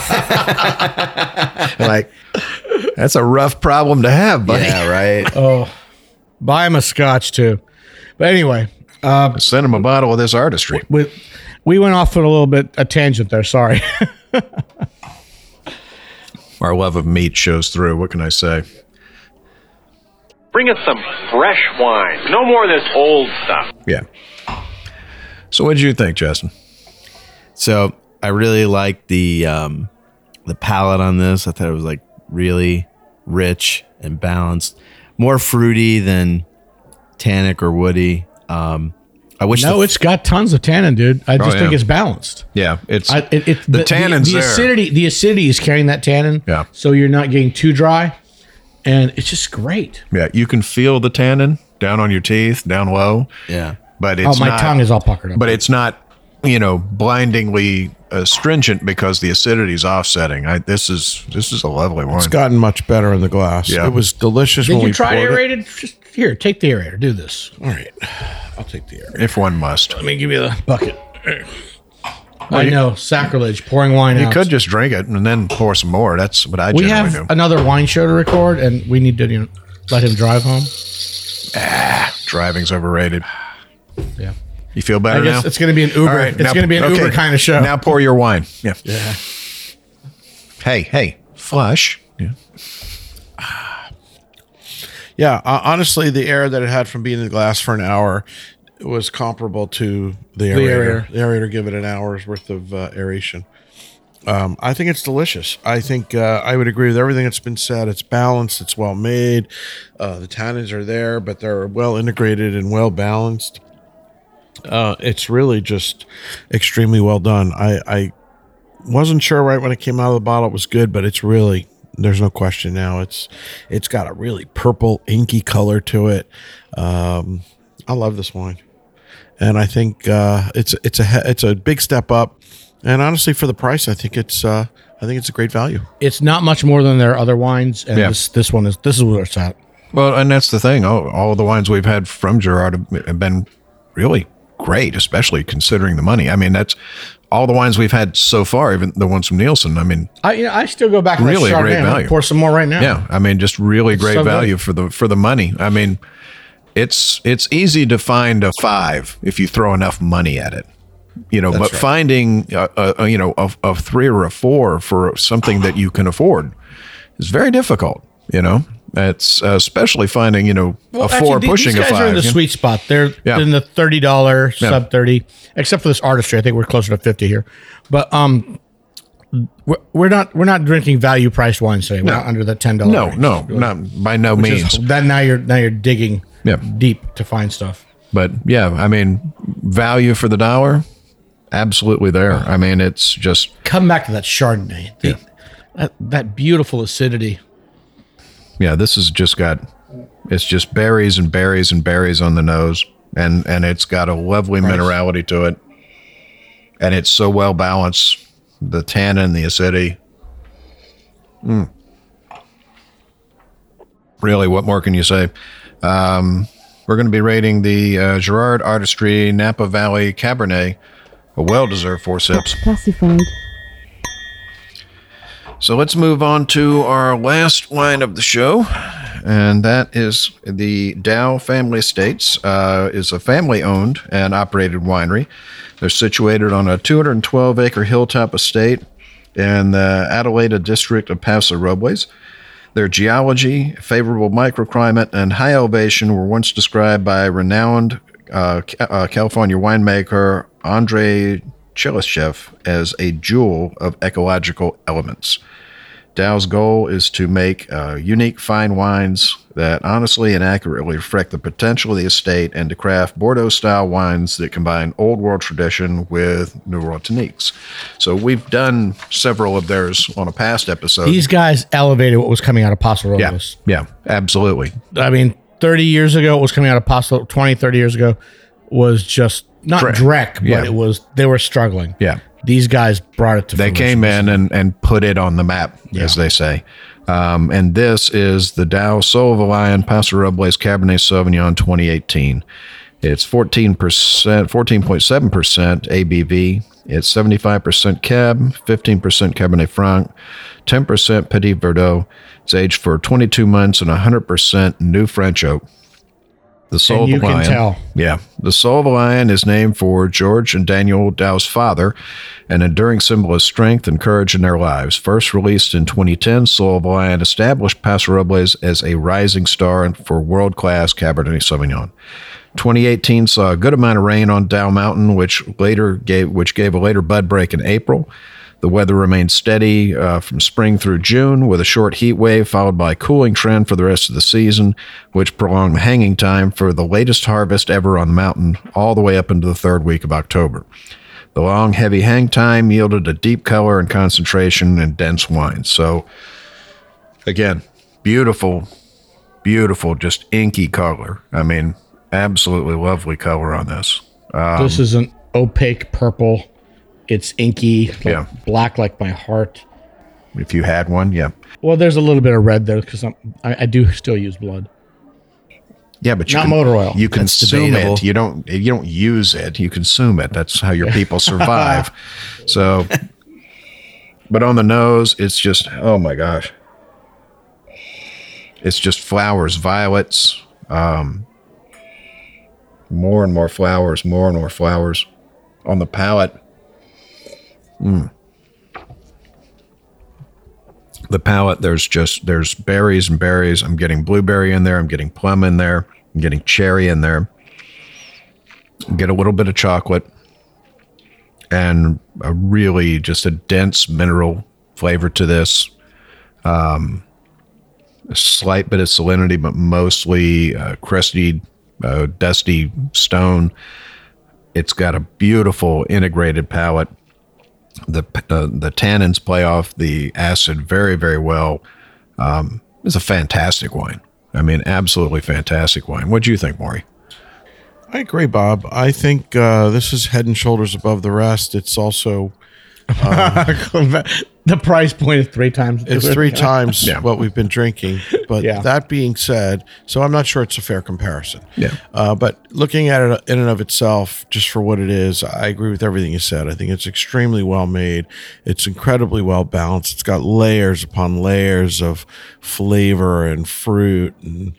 Like, that's a rough problem to have, buddy. Yeah, right. Oh, buy him a scotch too. But anyway, uh, Send him a bottle of this artistry. we we went off on a little bit a tangent there. Sorry. Our love of meat shows through. What can I say? Bring us some fresh wine. No more of this old stuff. Yeah. So what did you think, Justin? So I really liked the um, the palate on this. I thought it was like really rich and balanced, more fruity than tannic or woody. Um, I wish. No, the, it's got tons of tannin, dude. I just Oh, think yeah. it's balanced. Yeah, it's I, it, it, the tannins the, there. acidity. The acidity is carrying that tannin. Yeah. So you're not getting too dry, and it's just great. Yeah, you can feel the tannin down on your teeth, down low. yeah. But it's Oh, my not, tongue is all puckered up. But it's not, you know, blindingly uh, stringent because the acidity is offsetting. I, this is this is a lovely wine. It's gotten much better in the glass. Yeah. It was delicious Did when you we try poured it. aerated? Just here, take the aerator. Do this. All right, I'll take the aerator. If one must. Let me give you the bucket. I know, sacrilege, pouring wine You out. could just drink it and then pour some more. That's what I We generally have do. another wine show to record, and we need to you know, let him drive home. Driving's overrated. Yeah. You feel better I guess now? it's going to be an Uber. All right, it's now- going to be an okay, Uber kind of show. Now pour your wine. Yeah. Yeah. Hey, hey, flush. Yeah. Yeah, uh, honestly, the air that it had from being in the glass for an hour was comparable to the aerator. aerator. The aerator give it an hour's worth of uh, aeration. Um, I think it's delicious. I think uh, I would agree with everything that's been said. It's balanced. It's well made. Uh, the tannins are there, but they're well integrated and well balanced. Uh, it's really just extremely well done. I, I wasn't sure right when it came out of the bottle it was good, but it's really, there's no question now. It's it's got a really purple inky color to it. Um, I love this wine, and I think uh, it's it's a he- it's a big step up. And honestly, for the price, I think it's uh, I think it's a great value. It's not much more than their other wines, and Yeah. this this one is this is where it's at. Well, and that's the thing. All, all the wines we've had from Gerard have, have been really great, especially considering the money. I mean, that's all the wines we've had so far, even the ones from Nielsen. I mean, I you know, I still go back to really that a great Chardonnay. I'm gonna value. Pour some more right now. Yeah, I mean, just really great so good. value for the for the money. I mean, it's it's easy to find a five if you throw enough money at it, you know. That's but right. finding a, a, a you know a, a three or a four for something that you can afford is very difficult. You know, it's uh, especially finding you know Well, a actually, four these- pushing these guys a five. are in the you know? sweet spot. They're Yeah. in the thirty dollar Yeah. sub thirty, except for this artistry. I think we're closer to fifty here, but um, we're, we're not we're not drinking value priced wines today. We're No. not under the ten dollar. No, no, not by no means. Then now you're now you're digging Yeah. deep to find stuff. But yeah, I mean, value for the dollar, absolutely there. I mean, it's just Come back to that Chardonnay. The- Yeah. that, that beautiful acidity. yeah. This has just got it's just berries and berries and berries on the nose, and and it's got a lovely minerality to it, and it's so well balanced. The tannin, the acidity. Mm. Really, what more can you say? Um, we're going to be rating the uh, Gerard Artistry Napa Valley Cabernet, a well-deserved four sips. Classified. So let's move on to our last wine of the show, and that is the Dow Family Estates. Uh, is a family-owned and operated winery. They're situated on a two hundred twelve acre hilltop estate in the Adelaida district of Paso Robles. Their geology, favorable microclimate, and high elevation were once described by renowned uh, Ca- uh, California winemaker Andrei Chelysev as a jewel of ecological elements. Dow's goal is to make uh, unique fine wines that honestly and accurately reflect the potential of the estate and to craft Bordeaux-style wines that combine old world tradition with new world techniques. So we've done several of theirs on a past episode. These guys elevated what was coming out of Paso yeah, Robles. yeah, absolutely. I mean, thirty years ago, what was coming out of Paso, twenty, thirty years ago, was just not Dreck. dreck, but Yeah. it was, they were struggling. Yeah. These guys brought it to They fruition. came in and, and put it on the map, as they say. Um, and this is the Dow Soul of a Lion Paso Robles Cabernet Sauvignon twenty eighteen. It's fourteen percent, fourteen point seven percent A B V. It's seventy-five percent Cab, fifteen percent Cabernet Franc, ten percent Petit Verdot. It's aged for twenty-two months and one hundred percent New French Oak. The Soul And of a you can Lion. tell. Yeah. The Soul of a Lion is named for George and Daniel Dow's father, an enduring symbol of strength and courage in their lives. First released in twenty ten, Soul of a Lion established Paso Robles as a rising star for world-class Cabernet Sauvignon. twenty eighteen saw a good amount of rain on Dow Mountain, which later gave which gave a later bud break in April. The weather remained steady uh, from spring through June, with a short heat wave followed by a cooling trend for the rest of the season, which prolonged the hanging time for the latest harvest ever on the mountain all the way up into the third week of October. The long, heavy hang time yielded a deep color and concentration in dense wine. So, again, beautiful, beautiful, just inky color. I mean, absolutely lovely color on this. Um, This is an opaque purple. It's inky, like Yeah. black like my heart. if you had one, yeah. Well, there's a little bit of red there because I, I do still use blood. Yeah, but you Not can, motor oil. You That's consume debatable. it. You don't. You don't use it. You consume it. That's how your people survive. So, but on the nose, it's just oh my gosh, it's just flowers, violets, um, more and more flowers, more and more flowers on the palate. Mm. The palate, there's just, there's berries and berries. I'm getting blueberry in there. I'm getting plum in there. I'm getting cherry in there. Get a little bit of chocolate and a really just a dense mineral flavor to this. Um, a slight bit of salinity, but mostly uh, crusty, uh, dusty stone. It's got a beautiful integrated palate. The uh, the tannins play off the acid very, very well. Um, it's a fantastic wine. I mean, absolutely fantastic wine. What do you think, Maury? I agree, Bob. I think uh, this is head and shoulders above the rest. It's also uh, the price point is three times. It's three times yeah. what we've been drinking. But yeah. that being said, so I'm not sure it's a fair comparison. Yeah. Uh, but looking at it in and of itself, just for what it is, I agree with everything you said. I think it's extremely well made. It's incredibly well balanced. It's got layers upon layers of flavor and fruit and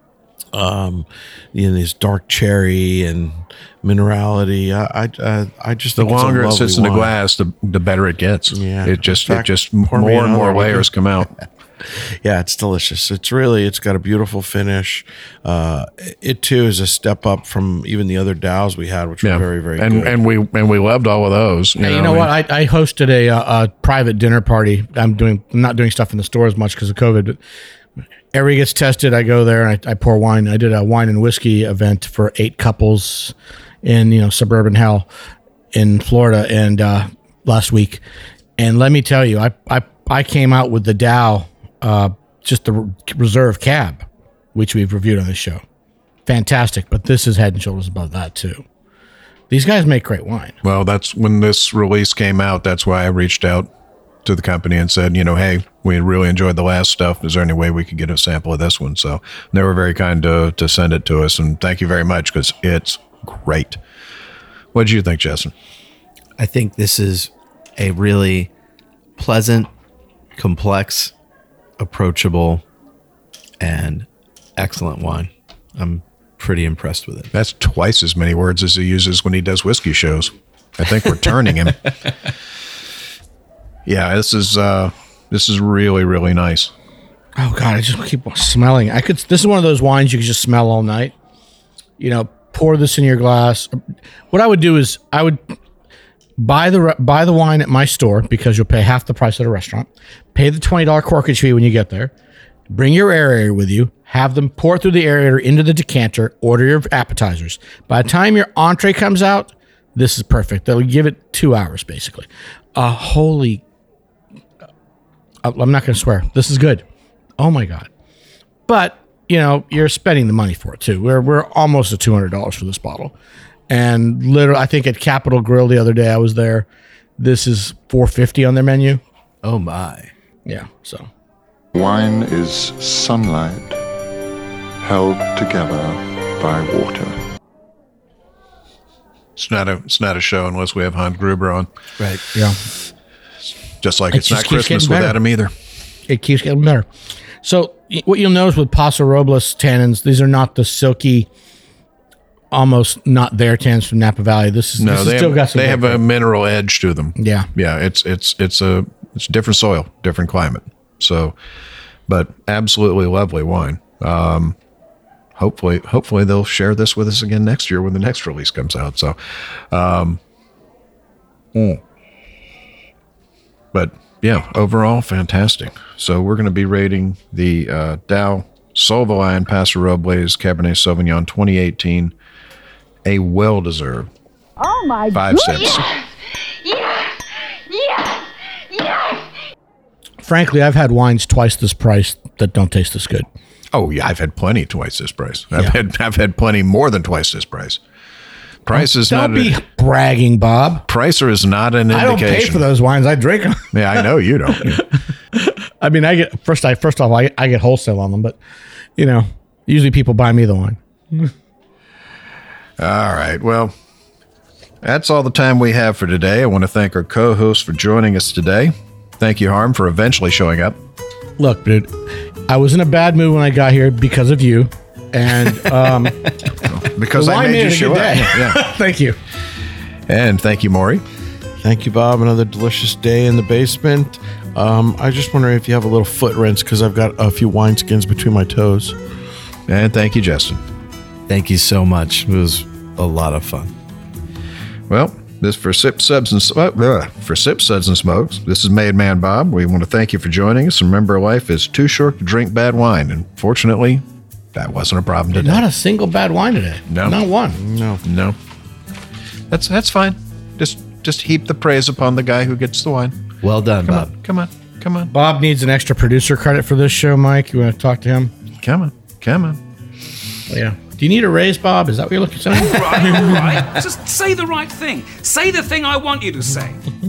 um, you know, this dark cherry and minerality. I I, I just the think longer it it's a sits in lovely the wine. glass, the the better it gets. Yeah. It just In fact, it just pour more me and more another one. layers come out. Yeah, it's delicious. It's really, it's got a beautiful finish. Uh, it too is a step up from even the other DAOs we had, which were Yeah. very, very and good. and we and we loved all of those. You Hey, know, you know I mean, what? I, I hosted a, uh, a private dinner party. I'm doing, I'm not doing stuff in the store as much because of COVID, but everybody gets tested. I go there and I, I pour wine. I did a wine and whiskey event for eight couples in, you know, suburban hell in Florida and uh, last week. And let me tell you, I, I, I came out with the Dow, uh, just the reserve cab, which we've reviewed on this show. Fantastic. But this is head and shoulders above that too. These guys make great wine. Well, that's when this release came out. That's why I reached out to the company and said, you know, hey, we really enjoyed the last stuff. Is there any way we could get a sample of this one? So they were very kind to to send it to us, and thank you very much because it's great. What did you think, Justin? I think this is a really pleasant, complex, approachable, and excellent wine. I'm pretty impressed with it. That's twice as many words as he uses when he does whiskey shows. I think we're turning him. Yeah, this is uh, this is really, really nice. Oh God, I just keep smelling. I could. This is one of those wines you could just smell all night. You know, pour this in your glass. What I would do is I would buy the buy the wine at my store because you'll pay half the price at a restaurant. Pay the twenty dollar corkage fee when you get there. Bring your aerator with you. Have them pour through the aerator into the decanter. Order your appetizers. By the time your entree comes out, this is perfect. They'll give it two hours basically. Uh, holy. I'm not going to swear. This is good. Oh my God. But, you know, you're spending the money for it too. We're we're almost at two hundred dollars for this bottle. And literally, I think at Capitol Grill the other day I was there. This is four fifty on their menu. Oh my. Yeah, so. Wine is sunlight held together by water. It's not a it's not a show unless we have Hans Gruber on. Right. Yeah. Just like It it's just not keeps Christmas getting better. without him either. It keeps getting better. So y- what you'll notice with Paso Robles tannins, these are not the silky, almost not their tannins from Napa Valley. This is No, this has they still have, got some. they have great- a mineral edge to them. Yeah. Yeah, it's it's it's a it's different soil, different climate. So, but absolutely lovely wine. Um, hopefully, hopefully they'll share this with us again next year when the next release comes out. So, um, mm. but yeah, overall fantastic. So we're going to be rating the uh, Dow Solvaline Paso Robles Cabernet Sauvignon twenty eighteen a well-deserved Oh my five goodness. steps. Yeah! Yeah! Yeah! Frankly, I've had wines twice this price that don't taste this good. Oh yeah, I've had plenty twice this price. I've Yeah. had I've had plenty more than twice this price. Price is Don't not be a, bragging, Bob. pricer is not an I don't pay indication. for those wines. I drink them. Yeah, I know you don't. I mean, I get first. I first off, I, I get wholesale on them, but you know, usually people buy me the wine. All right. Well, that's all the time we have for today. I want to thank our co-host for joining us today. Thank you, Harm, for eventually showing up. Look, dude, I was in a bad mood when I got here because of you, and um, because The I wine made you made it a show good up. day. Yeah. Thank you. And thank you, Maury. Thank you, Bob. Another delicious day in the basement. Um, I just wondering if you have a little foot rinse because I've got a few wineskins between my toes. And thank you, Justin. Thank you so much. It was a lot of fun. Well, this for Sip Subs and uh, uh, for Sip Suds and Smokes. This is Made Man Bob. We want to thank you for joining us. Remember, life is too short to drink bad wine, and fortunately, that wasn't a problem today. Not a single bad wine today. No, Not one. No, no. That's that's fine. Just just heap the praise upon the guy who gets the wine. Well done, Come Bob. on, come on, come on, Bob needs an extra producer credit for this show, Mike. You want to talk to him? come on, come on. Yeah. Do you need a raise, Bob? Is that what you're looking for? All right, all right. Just say the right thing. Say the thing I want you to say.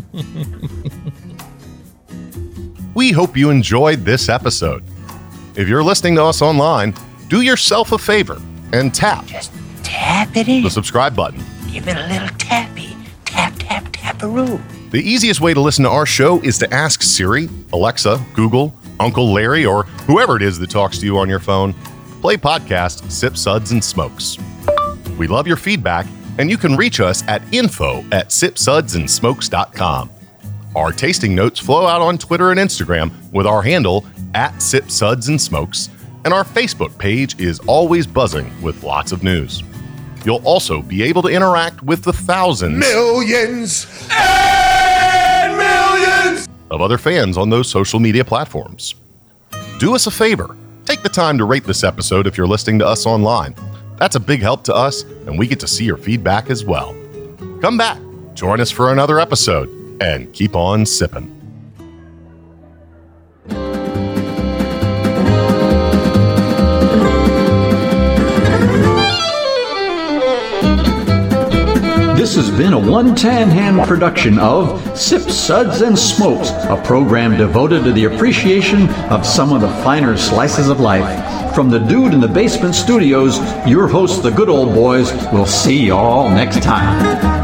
We hope you enjoyed this episode. If you're listening to us online, do yourself a favor and tap. Just tap it in. The subscribe button. Give it a little tappy. Tap, tap, tap-a-roo. The easiest way to listen to our show is to ask Siri, Alexa, Google, Uncle Larry, or whoever it is that talks to you on your phone. Play podcast Sip Suds and Smokes. We love your feedback, and you can reach us at info at sip suds and smokes dot com. Our tasting notes flow out on Twitter and Instagram with our handle at Sip Suds and Smokes, and our Facebook page is always buzzing with lots of news. You'll also be able to interact with the thousands, Millions and millions of other fans on those social media platforms. Do us a favor. Take the time to rate this episode if you're listening to us online. That's a big help to us, and we get to see your feedback as well. Come back, join us for another episode, and keep on sipping. This has been a One Tan Hand production of Sip Suds and Smokes, a program devoted to the appreciation of some of the finer slices of life. From the Dude in the Basement Studios, your hosts, the Good Old Boys, will see you all next time.